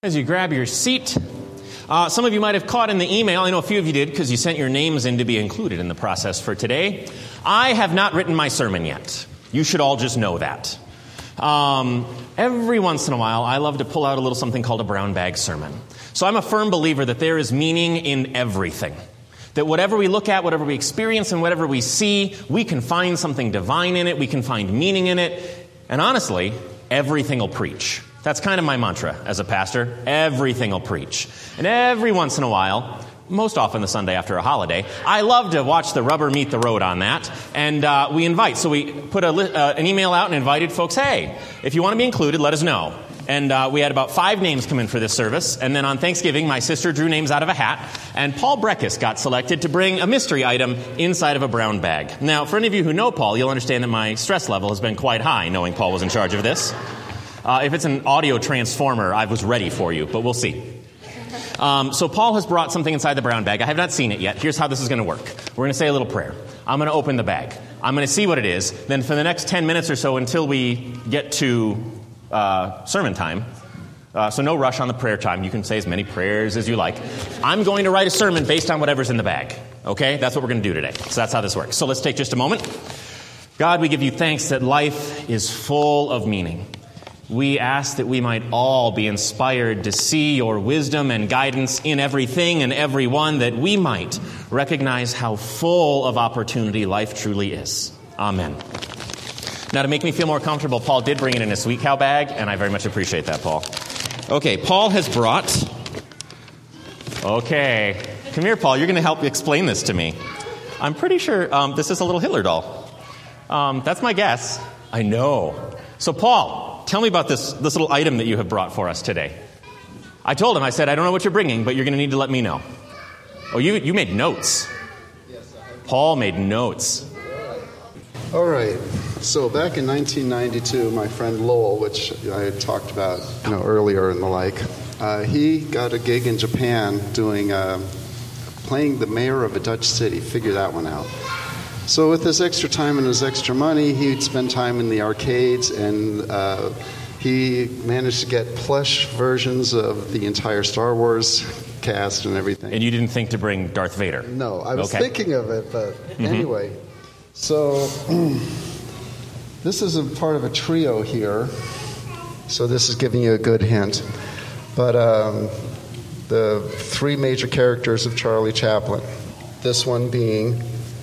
As you grab your seat, some of you might have caught in the email, I know a few of you did because you sent your names in to be included in the process for today. I have not written my sermon yet. You should all just know that. Every once in a while, I love to pull out a little something called a brown bag sermon. So I'm a firm believer that there is meaning in everything. That whatever we look at, whatever we experience, and whatever we see, we can find something divine in it, we can find meaning in it, and honestly, everything will preach. That's kind of my mantra as a pastor. Everything will preach. And every once in a while, most often the Sunday after a holiday, I love to watch the rubber meet the road on that. And we invite. So we put an email out and invited folks, hey, if you want to be included, let us know. And we had about 5 names come in for this service. And then on Thanksgiving, my sister drew names out of a hat. And Paul Breckus got selected to bring a mystery item inside of a brown bag. Now, for any of you who know Paul, you'll understand that my stress level has been quite high knowing Paul was in charge of this. If it's an audio transformer, I was ready for you, but we'll see. So Paul has brought something inside the brown bag. I have not seen it yet. Here's how this is going to work. We're going to say a little prayer. I'm going to open the bag. I'm going to see what it is. Then for the next 10 minutes or so until we get to sermon time, so no rush on the prayer time. You can say as many prayers as you like. I'm going to write a sermon based on whatever's in the bag. Okay? That's what we're going to do today. So that's how this works. So let's take just a moment. God, we give you thanks that life is full of meaning. We ask that we might all be inspired to see your wisdom and guidance in everything and everyone, that we might recognize how full of opportunity life truly is. Amen. Now, to make me feel more comfortable, Paul did bring it in a sweet cow bag, and I very much appreciate that, Paul. Okay, Paul has brought... Okay, come here, Paul. You're going to help explain this to me. I'm pretty sure this is a little Hitler doll. That's my guess. I know. So, Paul, tell me about this little item that you have brought for us today. I told him, I said, I don't know what you're bringing, but you're going to need to let me know. Oh, you made notes. Yes, I have. Paul made notes. All right. So back in 1992, my friend Lowell, which I had talked about earlier and the like, he got a gig in Japan doing playing the mayor of a Dutch city. Figure that one out. So with his extra time and his extra money, he'd spend time in the arcades, and he managed to get plush versions of the entire Star Wars cast and everything. And you didn't think to bring Darth Vader? No, I was thinking of it, but anyway. So this is a part of a trio here, so this is giving you a good hint. But the 3 major characters of Charlie Chaplin, this one being...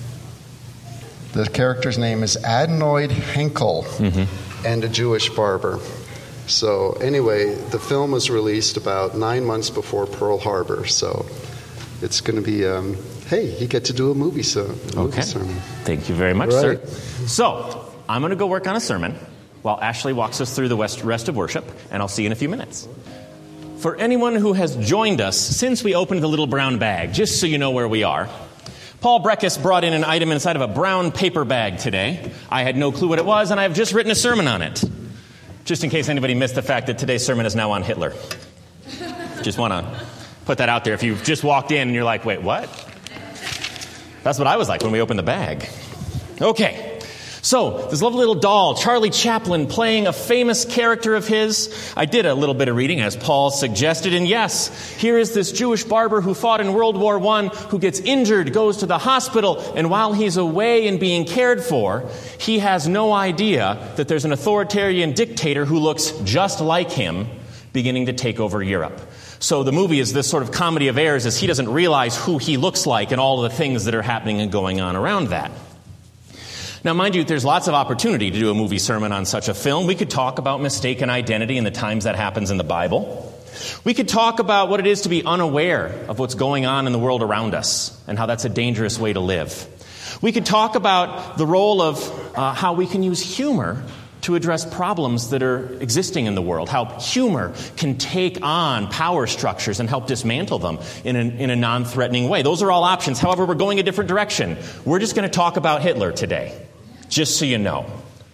The character's name is Adenoid Henkel, and a Jewish barber. So anyway, the film was released about 9 months before Pearl Harbor. So it's going to be, hey, you get to do a movie sermon. Thank you very much, sir. So I'm going to go work on a sermon while Ashley walks us through the rest of worship, and I'll see you in a few minutes. For anyone who has joined us since we opened the little brown bag, just so you know where we are, Paul Breckus brought in an item inside of a brown paper bag today. I had no clue what it was, and I have just written a sermon on it. Just in case anybody missed the fact that today's sermon is now on Hitler. Just want to put that out there. If you've just walked in and you're like, wait, what? That's what I was like when we opened the bag. Okay. So, this lovely little doll, Charlie Chaplin, playing a famous character of his. I did a little bit of reading, as Paul suggested, and yes, here is this Jewish barber who fought in World War I, who gets injured, goes to the hospital, and while he's away and being cared for, he has no idea that there's an authoritarian dictator who looks just like him beginning to take over Europe. So the movie is this sort of comedy of errors, as he doesn't realize who he looks like and all of the things that are happening and going on around that. Now, mind you, there's lots of opportunity to do a movie sermon on such a film. We could talk about mistaken identity and the times that happens in the Bible. We could talk about what it is to be unaware of what's going on in the world around us and how that's a dangerous way to live. We could talk about the role of how we can use humor to address problems that are existing in the world, how humor can take on power structures and help dismantle them in a non-threatening way. Those are all options. However, we're going a different direction. We're just going to talk about Hitler today, just so you know.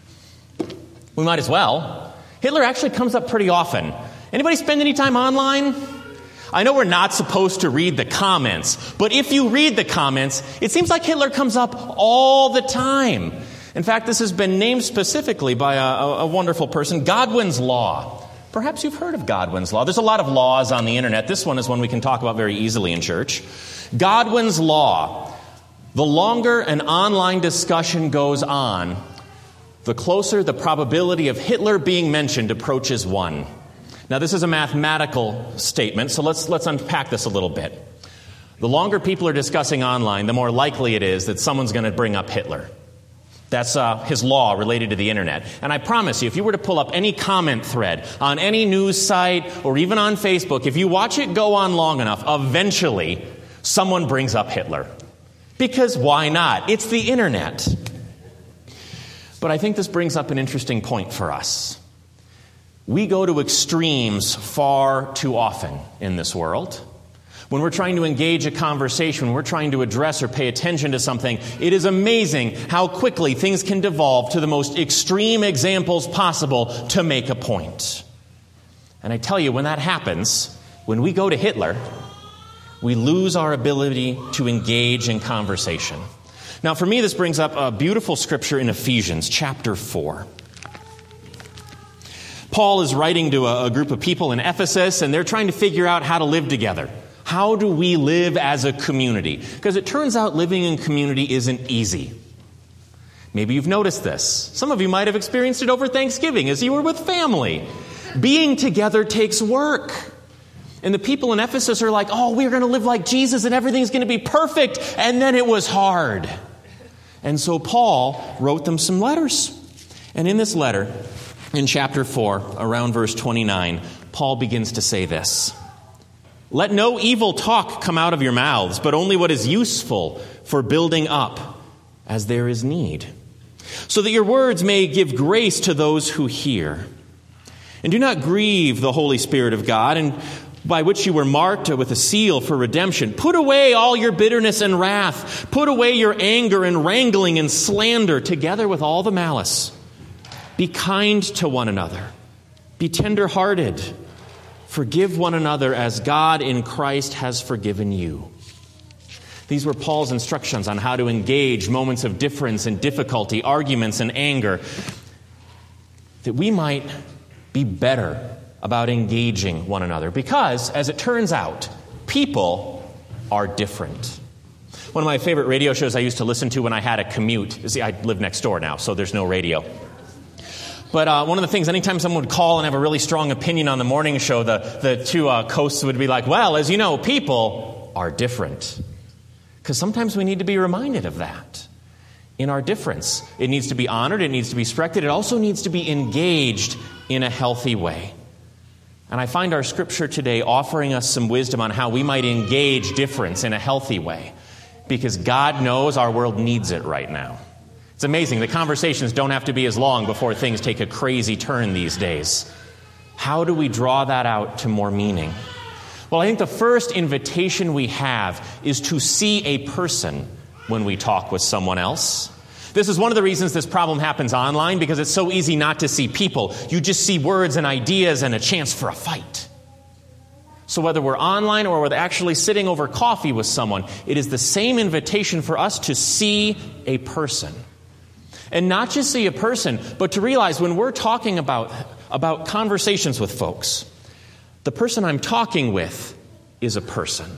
We might as well. Hitler actually comes up pretty often. Anybody spend any time online? I know we're not supposed to read the comments, but if you read the comments, it seems like Hitler comes up all the time. In fact, this has been named specifically by a wonderful person, Godwin's Law. Perhaps you've heard of Godwin's Law. There's a lot of laws on the internet. This one is one we can talk about very easily in church. Godwin's Law. The longer an online discussion goes on, the closer the probability of Hitler being mentioned approaches 1. Now, this is a mathematical statement, so let's unpack this a little bit. The longer people are discussing online, the more likely it is that someone's going to bring up Hitler. That's his law related to the internet. And I promise you, if you were to pull up any comment thread on any news site or even on Facebook, if you watch it go on long enough, eventually someone brings up Hitler. Because why not? It's the internet. But I think this brings up an interesting point for us. We go to extremes far too often in this world. When we're trying to engage a conversation, when we're trying to address or pay attention to something, it is amazing how quickly things can devolve to the most extreme examples possible to make a point. And I tell you, when that happens, when we go to Hitler, we lose our ability to engage in conversation. Now, for me, this brings up a beautiful scripture in Ephesians chapter 4. Paul is writing to a group of people in Ephesus, and they're trying to figure out how to live together. How do we live as a community? Because it turns out living in community isn't easy. Maybe you've noticed this. Some of you might have experienced it over Thanksgiving as you were with family. Being together takes work. And the people in Ephesus are like, oh, we're going to live like Jesus and everything's going to be perfect. And then it was hard. And so Paul wrote them some letters. And in this letter, in chapter 4, around verse 29, Paul begins to say this. Let no evil talk come out of your mouths, but only what is useful for building up as there is need, so that your words may give grace to those who hear. And do not grieve the Holy Spirit of God, and by which you were marked with a seal for redemption. Put away all your bitterness and wrath. Put away your anger and wrangling and slander, together with all the malice. Be kind to one another. Be tender-hearted. Forgive one another as God in Christ has forgiven you. These were Paul's instructions on how to engage moments of difference and difficulty, arguments and anger, that we might be better about engaging one another. Because, as it turns out, people are different. One of my favorite radio shows I used to listen to when I had a commute. See, I live next door now, so there's no radio. But one of the things, anytime someone would call and have a really strong opinion on the morning show, the two hosts would be like, well, as you know, people are different. Because sometimes we need to be reminded of that. In our difference, it needs to be honored, it needs to be respected, it also needs to be engaged in a healthy way. And I find our scripture today offering us some wisdom on how we might engage difference in a healthy way. Because God knows our world needs it right now. It's amazing. The conversations don't have to be as long before things take a crazy turn these days. How do we draw that out to more meaning? Well, I think the first invitation we have is to see a person when we talk with someone else. This is one of the reasons this problem happens online, because it's so easy not to see people. You just see words and ideas and a chance for a fight. So whether we're online or we're actually sitting over coffee with someone, it is the same invitation for us to see a person. And not just see a person, but to realize when we're talking about conversations with folks, the person I'm talking with is a person.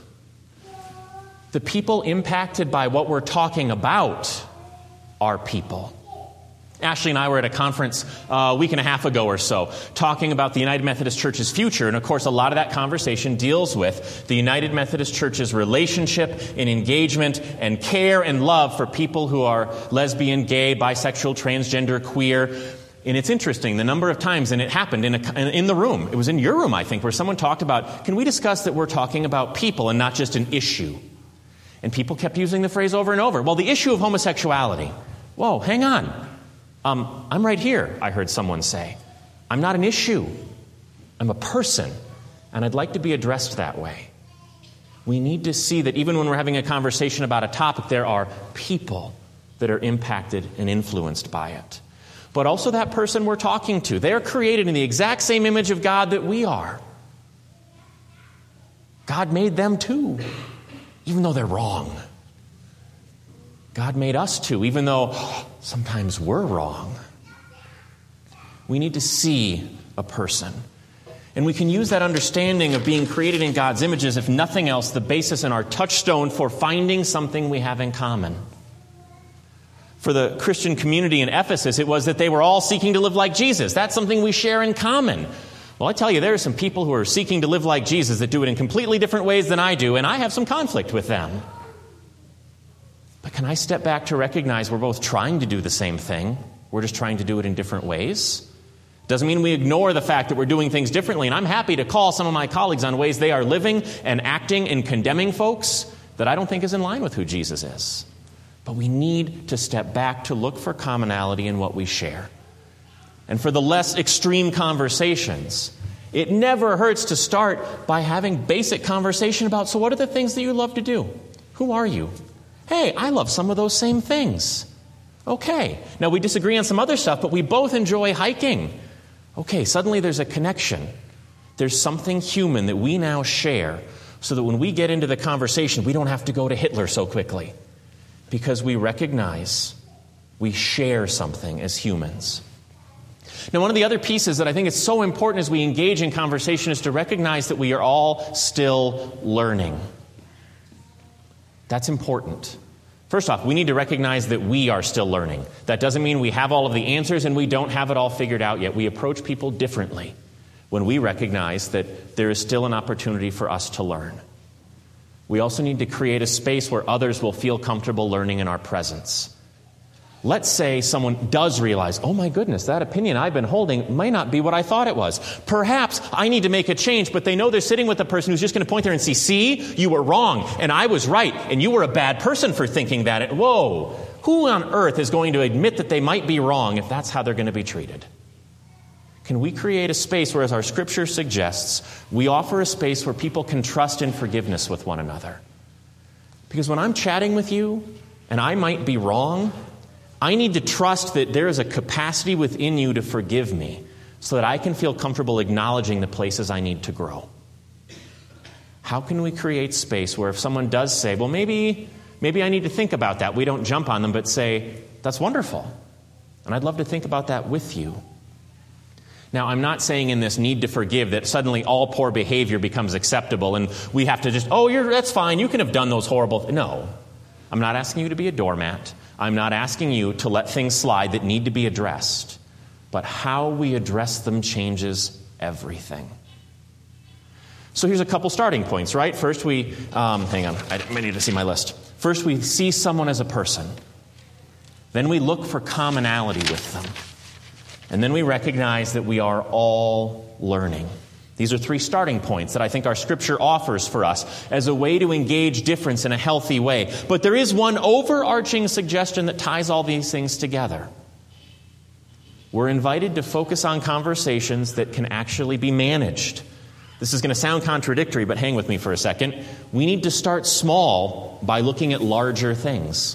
The people impacted by what we're talking about are people. Ashley and I were at a conference a week and a half ago or so, talking about the United Methodist Church's future. And of course, a lot of that conversation deals with the United Methodist Church's relationship and engagement and care and love for people who are lesbian, gay, bisexual, transgender, queer. And it's interesting, the number of times, and it happened in the room, it was in your room, I think, where someone talked about, can we discuss that we're talking about people and not just an issue? And people kept using the phrase over and over. Well, the issue of homosexuality. Whoa, hang on. I'm right here, I heard someone say. I'm not an issue. I'm a person, and I'd like to be addressed that way. We need to see that even when we're having a conversation about a topic, there are people that are impacted and influenced by it. But also that person we're talking to. They're created in the exact same image of God that we are. God made them too, even though they're wrong. God made us too, even though sometimes we're wrong. We need to see a person. And we can use that understanding of being created in God's image as, if nothing else, the basis and our touchstone for finding something we have in common. For the Christian community in Ephesus, it was that they were all seeking to live like Jesus. That's something we share in common. Well, I tell you, there are some people who are seeking to live like Jesus that do it in completely different ways than I do, and I have some conflict with them. But can I step back to recognize we're both trying to do the same thing? We're just trying to do it in different ways. Doesn't mean we ignore the fact that we're doing things differently, and I'm happy to call some of my colleagues on ways they are living and acting and condemning folks that I don't think is in line with who Jesus is. But we need to step back to look for commonality in what we share. And for the less extreme conversations, it never hurts to start by having basic conversation about, so what are the things that you love to do? Who are you? Hey, I love some of those same things. Okay. Now we disagree on some other stuff, but we both enjoy hiking. Okay, suddenly there's a connection. There's something human that we now share so that when we get into the conversation, we don't have to go to Hitler so quickly. Because we recognize we share something as humans. Now, one of the other pieces that I think is so important as we engage in conversation is to recognize that we are all still learning. That's important. First off, we need to recognize that we are still learning. That doesn't mean we have all of the answers and we don't have it all figured out yet. We approach people differently when we recognize that there is still an opportunity for us to learn. We also need to create a space where others will feel comfortable learning in our presence. Let's say someone does realize, oh my goodness, that opinion I've been holding may not be what I thought it was. Perhaps I need to make a change, but they know they're sitting with a person who's just going to point there and see, you were wrong, and I was right, and you were a bad person for thinking that. Whoa, who on earth is going to admit that they might be wrong if that's how they're going to be treated? Can we create a space where, as our scripture suggests, we offer a space where people can trust in forgiveness with one another? Because when I'm chatting with you, and I might be wrong, I need to trust that there is a capacity within you to forgive me so that I can feel comfortable acknowledging the places I need to grow. How can we create space where if someone does say, well, maybe I need to think about that, we don't jump on them, but say, that's wonderful, and I'd love to think about that with you. Now, I'm not saying in this need to forgive that suddenly all poor behavior becomes acceptable and we have to just, that's fine, you can have done those horrible. No, I'm not asking you to be a doormat. I'm not asking you to let things slide that need to be addressed. But how we address them changes everything. So here's a couple starting points, right? First hang on, I need to see my list. First, we see someone as a person. Then we look for commonality with them. And then we recognize that we are all learning. These are three starting points that I think our scripture offers for us as a way to engage difference in a healthy way. But there is one overarching suggestion that ties all these things together. We're invited to focus on conversations that can actually be managed. This is going to sound contradictory, but hang with me for a second. We need to start small by looking at larger things.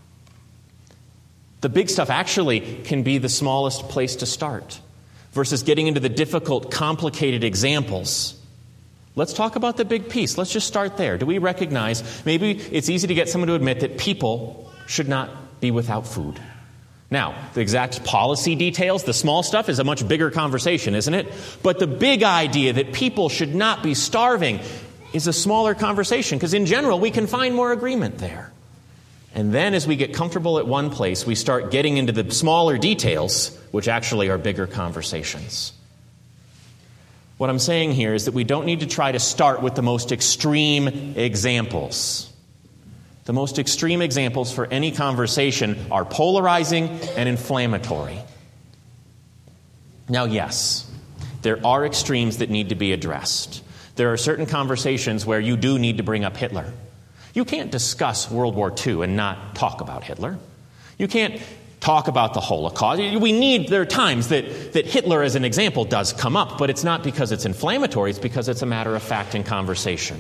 The big stuff actually can be the smallest place to start versus getting into the difficult, complicated examples. Let's talk about the big piece. Let's just start there. Do we recognize maybe it's easy to get someone to admit that people should not be without food? Now, the exact policy details, the small stuff, is a much bigger conversation, isn't it? But the big idea that people should not be starving is a smaller conversation because in general we can find more agreement there. And then as we get comfortable at one place, we start getting into the smaller details, which actually are bigger conversations. What I'm saying here is that we don't need to try to start with the most extreme examples. The most extreme examples for any conversation are polarizing and inflammatory. Now, yes, there are extremes that need to be addressed. There are certain conversations where you do need to bring up Hitler. You can't discuss World War II and not talk about Hitler. You can't talk about the Holocaust. There are times that Hitler, as an example, does come up, but it's not because it's inflammatory, it's because it's a matter of fact in conversation.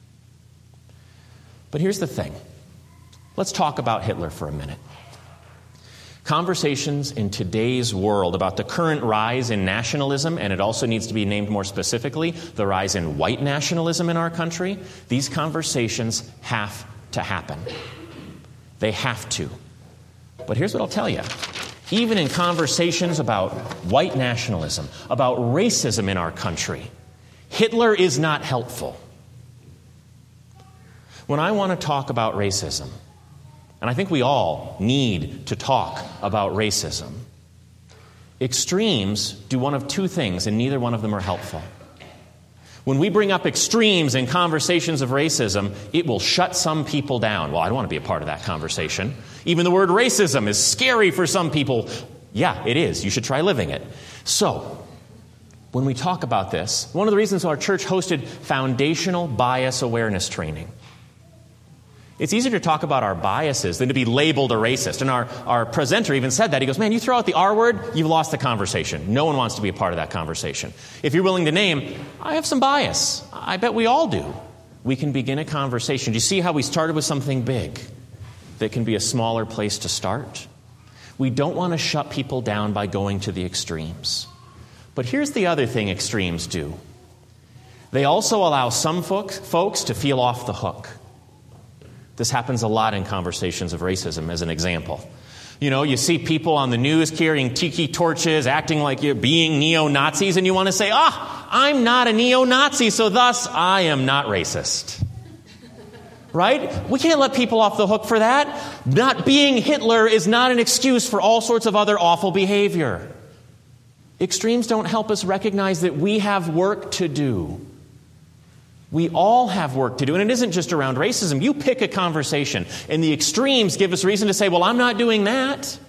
But here's the thing. Let's talk about Hitler for a minute. Conversations in today's world about the current rise in nationalism, and it also needs to be named more specifically, the rise in white nationalism in our country, these conversations have to happen. They have to. But here's what I'll tell you. Even in conversations about white nationalism, about racism in our country, Hitler is not helpful. When I want to talk about racism, and I think we all need to talk about racism, extremes do one of two things, and neither one of them are helpful. When we bring up extremes in conversations of racism, it will shut some people down. Well, I don't want to be a part of that conversation. Even the word racism is scary for some people. Yeah, it is. You should try living it. So, when we talk about this, one of the reasons our church hosted foundational bias awareness training. It's easier to talk about our biases than to be labeled a racist. And our presenter even said that. He goes, man, you throw out the R word, you've lost the conversation. No one wants to be a part of that conversation. If you're willing to name, I have some bias. I bet we all do. We can begin a conversation. Do you see how we started with something big that can be a smaller place to start? We don't want to shut people down by going to the extremes. But here's the other thing extremes do. They also allow some folks to feel off the hook. This happens a lot in conversations of racism, as an example. You know, you see people on the news carrying tiki torches, acting like you're being neo-Nazis, and you want to say, I'm not a neo-Nazi, so thus I am not racist. Right? We can't let people off the hook for that. Not being Hitler is not an excuse for all sorts of other awful behavior. Extremes don't help us recognize that we have work to do. We all have work to do, and it isn't just around racism. You pick a conversation, and the extremes give us reason to say, well, I'm not doing that.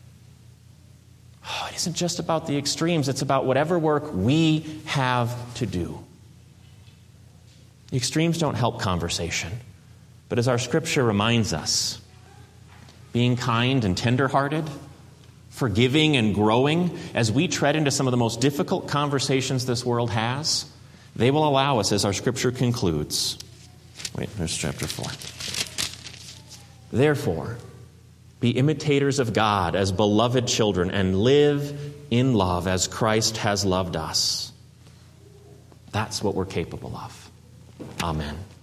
It isn't just about the extremes. It's about whatever work we have to do. The extremes don't help conversation. But as our scripture reminds us, being kind and tender-hearted, forgiving and growing, as we tread into some of the most difficult conversations this world has, they will allow us, as our scripture concludes. Wait, there's chapter 4. Therefore, be imitators of God as beloved children and live in love as Christ has loved us. That's what we're capable of. Amen.